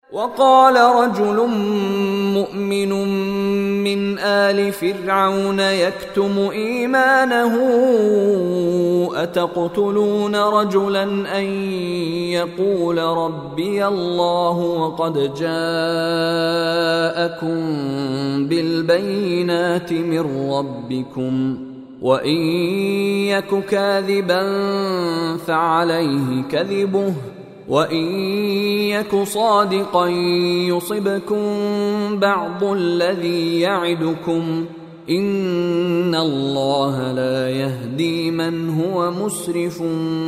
وقال رجل مؤمن من آل فرعون يكتم إيمانه أتقتلون رجلا أن يقول ربي الله وقد جاءكم بالبينات من ربكم وإن يك كاذبا فعليه كذبه وإن يك صادقا يصبكم بعض الذي يعدكم إن الله لا يهدي من هو مسرف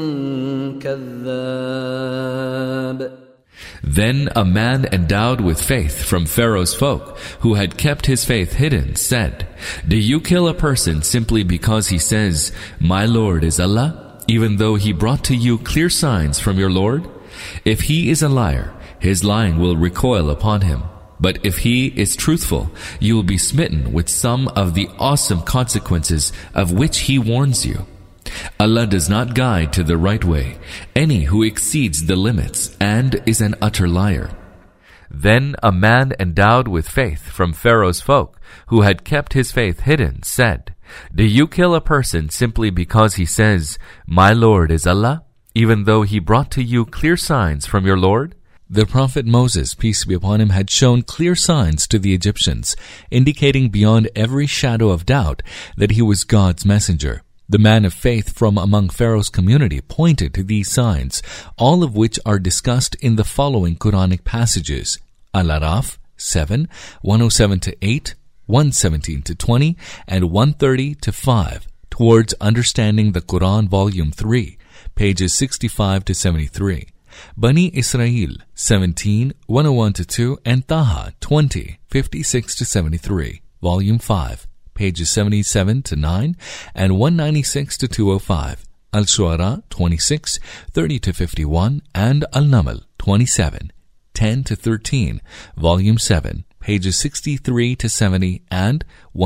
كذاب. Then a man endowed with faith from Pharaoh's folk, who had kept his faith hidden, said, "Do you kill a person simply because he says, 'My Lord is Allah,' even though he brought to you clear signs from your Lord? If he is a liar, his lying will recoil upon him. But if he is truthful, you will be smitten with some of the awesome consequences of which he warns you. Allah does not guide to the right way any who exceeds the limits and is an utter liar." Then a man endowed with faith from Pharaoh's folk, who had kept his faith hidden, said, "Do you kill a person simply because he says, 'My Lord is Allah,' even though he brought to you clear signs from your Lord?" The Prophet Moses, peace be upon him, had shown clear signs to the Egyptians, indicating beyond every shadow of doubt that he was God's messenger. The man of faith from among Pharaoh's community pointed to these signs, all of which are discussed in the following Quranic passages: Al-Araf 7, 107-8, 117-20, and 130-5, towards understanding the Quran Volume 3, pages 65-73. Bani Israel 17, 101-2, and Taha 20, 56-73, Volume 5, pages 77-9 and 196-205. Al-Shu'ara 26, 30-51, and Al-Naml 27, 10-13, Volume 7, pages 63-70 and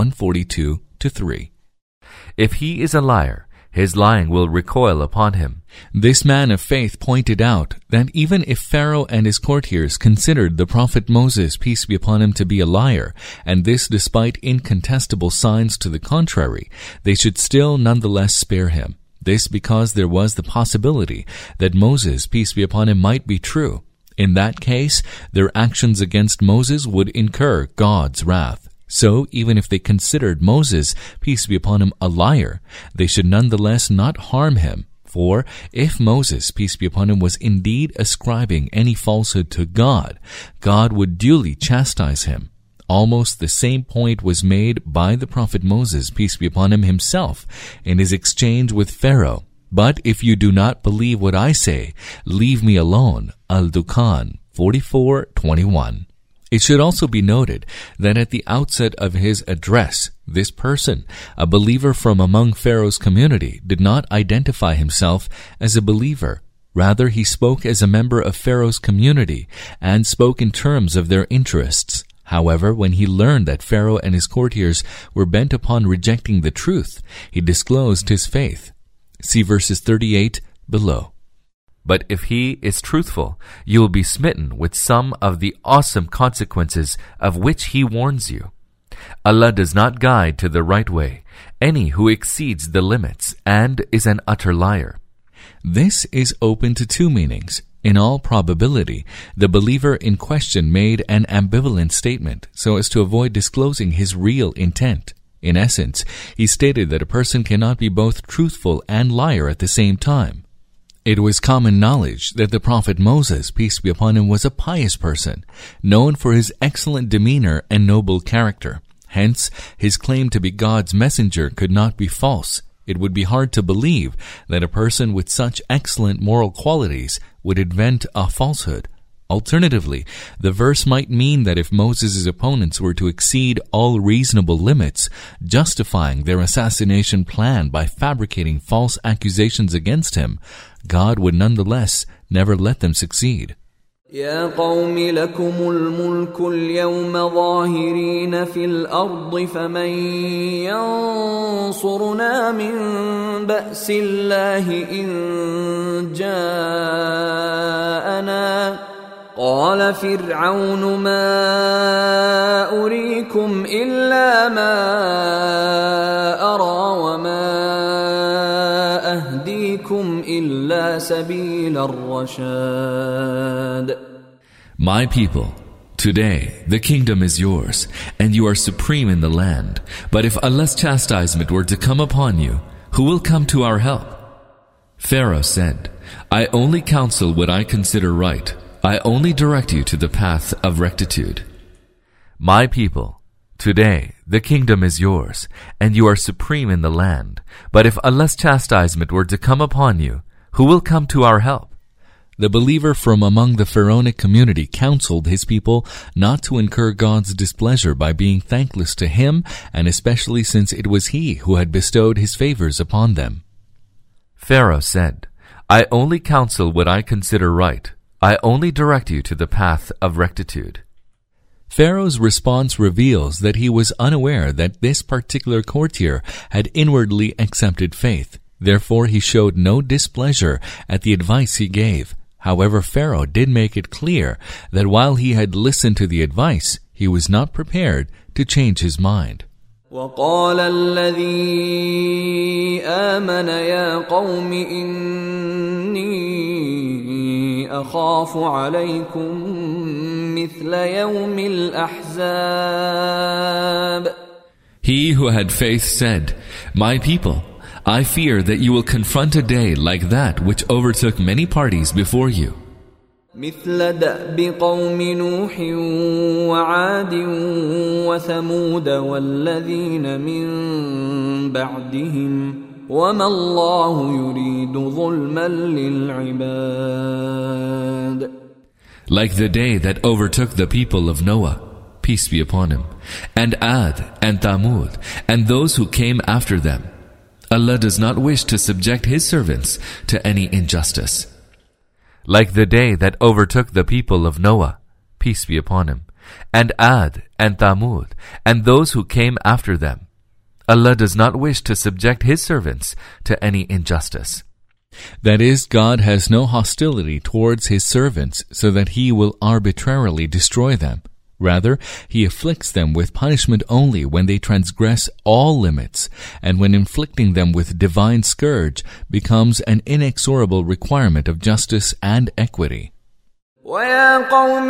142-3. If he is a liar, his lying will recoil upon him. This man of faith pointed out that even if Pharaoh and his courtiers considered the Prophet Moses, peace be upon him, to be a liar, and this despite incontestable signs to the contrary, they should still nonetheless spare him. This because there was the possibility that Moses, peace be upon him, might be true. In that case, their actions against Moses would incur God's wrath. So, even if they considered Moses, peace be upon him, a liar, they should nonetheless not harm him. For if Moses, peace be upon him, was indeed ascribing any falsehood to God, God would duly chastise him. Almost the same point was made by the Prophet Moses, peace be upon him, himself in his exchange with Pharaoh. "But if you do not believe what I say, leave me alone." Al-Dukhan 44:21. It should also be noted that at the outset of his address, this person, a believer from among Pharaoh's community, did not identify himself as a believer. Rather, he spoke as a member of Pharaoh's community and spoke in terms of their interests. However, when he learned that Pharaoh and his courtiers were bent upon rejecting the truth, he disclosed his faith. See verses 38 below. But if he is truthful, you will be smitten with some of the awesome consequences of which he warns you. Allah does not guide to the right way any who exceeds the limits and is an utter liar. This is open to two meanings. In all probability, the believer in question made an ambivalent statement so as to avoid disclosing his real intent. In essence, he stated that a person cannot be both truthful and liar at the same time. It was common knowledge that the Prophet Moses, peace be upon him, was a pious person, known for his excellent demeanor and noble character. Hence, his claim to be God's messenger could not be false. It would be hard to believe that a person with such excellent moral qualities would invent a falsehood. Alternatively, the verse might mean that if Moses' opponents were to exceed all reasonable limits, justifying their assassination plan by fabricating false accusations against him, God would nonetheless never let them succeed. يا قوم لكم الملك اليوم ظاهرين في الأرض فمن ينصرنا من بأس الله إن جاءنا قال فرعون ما أريكم إلا ما أرى وما أهديكم إلا سبيل الرشاد. My people, today the kingdom is yours, and you are supreme in the land. But if Allah's chastisement were to come upon you, who will come to our help? Pharaoh said, I only counsel what I consider right. I only direct you to the path of rectitude. My people, today the kingdom is yours, and you are supreme in the land. But if Allah's chastisement were to come upon you, who will come to our help? The believer from among the Pharaonic community counseled his people not to incur God's displeasure by being thankless to Him, and especially since it was He who had bestowed His favors upon them. Pharaoh said, I only counsel what I consider right. I only direct you to the path of rectitude. Pharaoh's response reveals that he was unaware that this particular courtier had inwardly accepted faith. Therefore, he showed no displeasure at the advice he gave. However, Pharaoh did make it clear that while he had listened to the advice, he was not prepared to change his mind. وقال الذي آمن يا قوم إني أخاف عليكم مثل يوم الأحزاب. He who had faith said, My people, I fear that you will confront a day like that which overtook many parties before you. مثل دأب قوم نوح وعاد وثمود والذين من بعدهم وما الله يريد ظلما للعباد. Like the day that overtook the people of Noah, peace be upon him, and Ad and Thamud, and those who came after them. Allah does not wish to subject His servants to any injustice. Like the day that overtook the people of Noah, peace be upon him, and Ad and Thamud, and those who came after them. Allah does not wish to subject His servants to any injustice. That is, God has no hostility towards His servants so that He will arbitrarily destroy them. Rather, He afflicts them with punishment only when they transgress all limits, and when inflicting them with divine scourge becomes an inexorable requirement of justice and equity. وَيَا قَوْمِ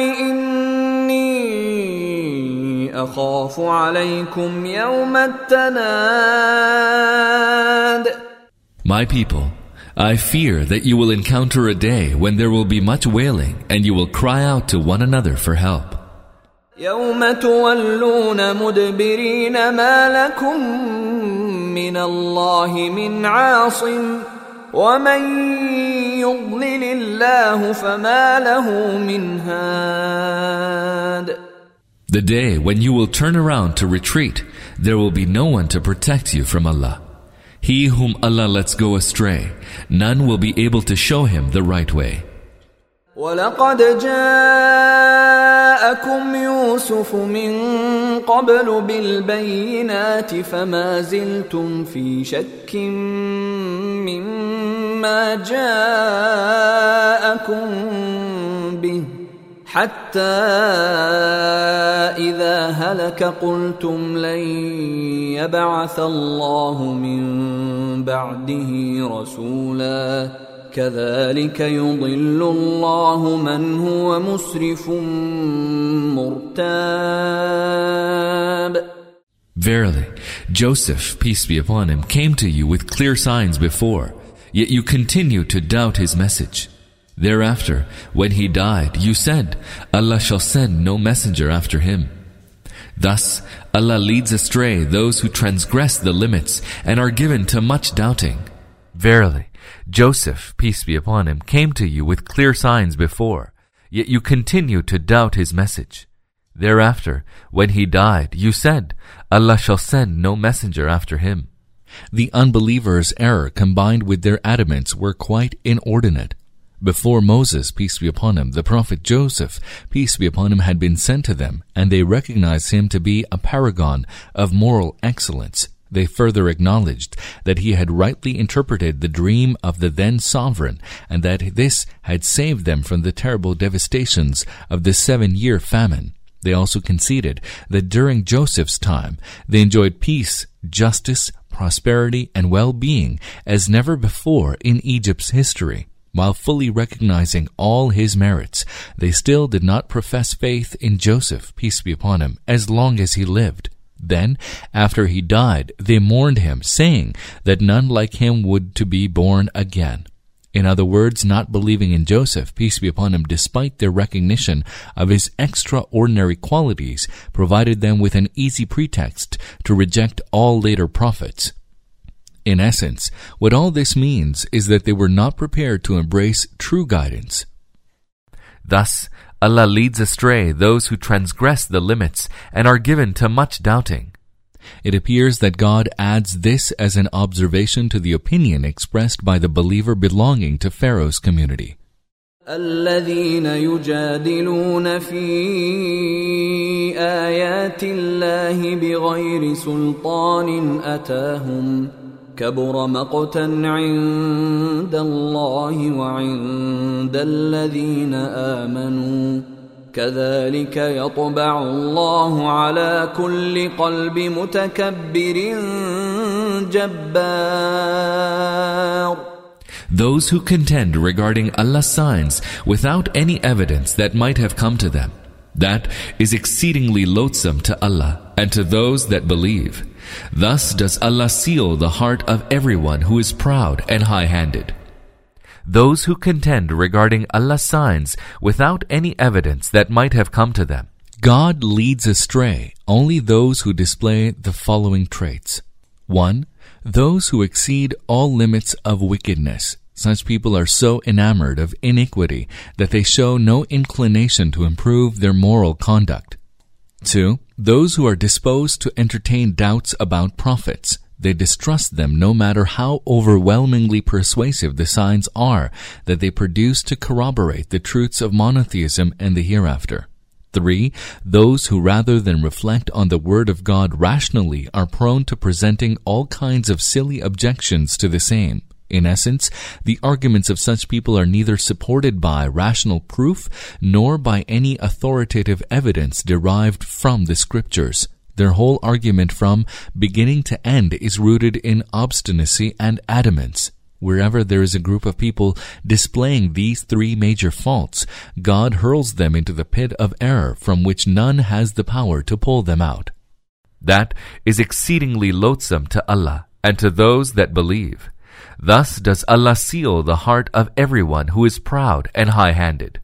إِنِّي أَخَافُ عَلَيْكُمْ يَوْمَ التَّنَادِ. My people, I fear that you will encounter a day when there will be much wailing, and you will cry out to one another for help. يوم تولون مدبرين ما لكم من الله من عاصم ومن يضلل الله فما له من هاد. The day when you will turn around to retreat, there will be no one to protect you from Allah. He whom Allah lets go astray, none will be able to show him the right way. وَلَقَدْ جَاءَكُمْ يُوسُفُ مِنْ قَبْلُ بِالْبَيِّنَاتِ فَمَا زِلْتُمْ فِي شَكٍّ مِّمَّا جَاءَكُمْ بِهِ حَتَّى إِذَا هَلَكَ قُلْتُمْ لَنْ يَبْعَثَ اللَّهُ مِنْ بَعْدِهِ رَسُولًا كذلك يضل الله من هو مسرف مرتاب. Verily, Joseph, peace be upon him, came to you with clear signs before, yet you continued to doubt his message. Thereafter, when he died, you said, Allah shall send no messenger after him. Thus, Allah leads astray those who transgress the limits and are given to much doubting. Verily, Joseph, peace be upon him, came to you with clear signs before, yet you continued to doubt his message. Thereafter, when he died, you said, Allah shall send no messenger after him. The unbelievers' error combined with their adamance were quite inordinate. Before Moses, peace be upon him, the prophet Joseph, peace be upon him, had been sent to them, and they recognized him to be a paragon of moral excellence. They further acknowledged that he had rightly interpreted the dream of the then sovereign and that this had saved them from the terrible devastations of the 7-year famine. They also conceded that during Joseph's time, they enjoyed peace, justice, prosperity, and well-being as never before in Egypt's history. While fully recognizing all his merits, they still did not profess faith in Joseph, peace be upon him, as long as he lived. Then, after he died, they mourned him, saying that none like him would to be born again. In other words, not believing in Joseph, peace be upon him, despite their recognition of his extraordinary qualities, provided them with an easy pretext to reject all later prophets. In essence, what all this means is that they were not prepared to embrace true guidance. Thus, Allah leads astray those who transgress the limits and are given to much doubting. It appears that God adds this as an observation to the opinion expressed by the believer belonging to Pharaoh's community. الذين يجادلون في آيات الله بغير سلطان أتاهم كبر مقتا عند الله وعند الذين آمنوا كذلك يطبع الله على كل قلب متكبر جبار. Those who contend regarding Allah's signs without any evidence that might have come to them, that is exceedingly loathsome to Allah and to those that believe. Thus does Allah seal the heart of everyone who is proud and high-handed. Those who contend regarding Allah's signs without any evidence that might have come to them. God leads astray only those who display the following traits. 1. Those who exceed all limits of wickedness. Such people are so enamored of iniquity that they show no inclination to improve their moral conduct. 2. Those who are disposed to entertain doubts about prophets. They distrust them no matter how overwhelmingly persuasive the signs are that they produce to corroborate the truths of monotheism and the hereafter. 3. Those who rather than reflect on the word of God rationally are prone to presenting all kinds of silly objections to the same. In essence, the arguments of such people are neither supported by rational proof nor by any authoritative evidence derived from the scriptures. Their whole argument from beginning to end is rooted in obstinacy and adamance. Wherever there is a group of people displaying these 3 major faults, God hurls them into the pit of error from which none has the power to pull them out. That is exceedingly loathsome to Allah and to those that believe. Thus does Allah seal the heart of everyone who is proud and high-handed.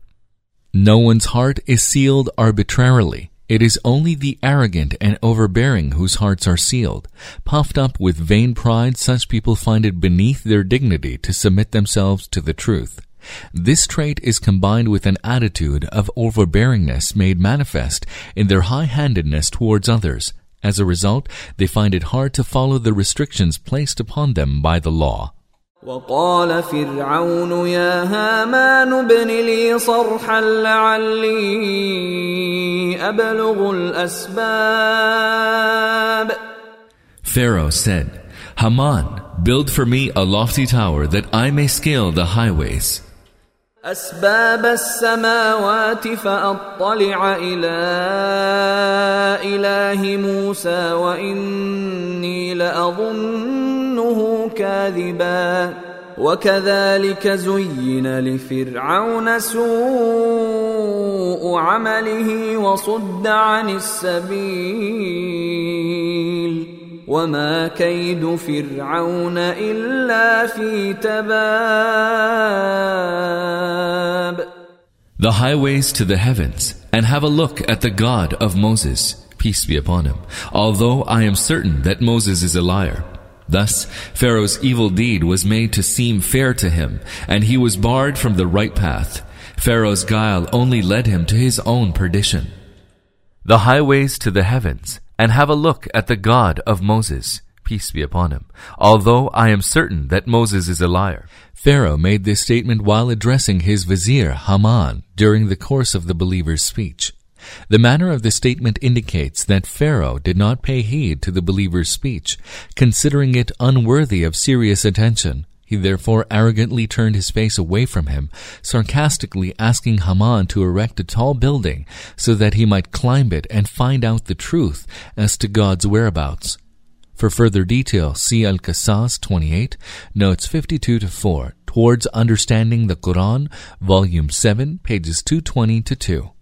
No one's heart is sealed arbitrarily. It is only the arrogant and overbearing whose hearts are sealed. Puffed up with vain pride, such people find it beneath their dignity to submit themselves to the truth. This trait is combined with an attitude of overbearingness made manifest in their high-handedness towards others. As a result, they find it hard to follow the restrictions placed upon them by the law. وقال فرعون يا هامان ابن لي صرحا لعلي أبلغ الأسباب. Pharaoh said, Haman, build for me a lofty tower that I may scale the highways. أسباب السماوات فأطلع إلى إله موسى وإني لأظنه كاذبا وكذلك زين لفرعون سوء عمله وصد عن السبيل وما كيد فرعون إلا في تباب. The highways to the heavens, and have a look at the God of Moses, peace be upon him, although I am certain that Moses is a liar. Thus, Pharaoh's evil deed was made to seem fair to him, and he was barred from the right path. Pharaoh's guile only led him to his own perdition. The highways to the heavens, and have a look at the God of Moses, peace be upon him, although I am certain that Moses is a liar. Pharaoh made this statement while addressing his vizier Haman during the course of the believer's speech. The manner of the statement indicates that Pharaoh did not pay heed to the believer's speech, considering it unworthy of serious attention. He therefore arrogantly turned his face away from him, sarcastically asking Haman to erect a tall building so that he might climb it and find out the truth as to God's whereabouts. For further detail, see Al-Qasas 28, notes 52-4, Towards Understanding the Quran, Volume 7, pages 220-2.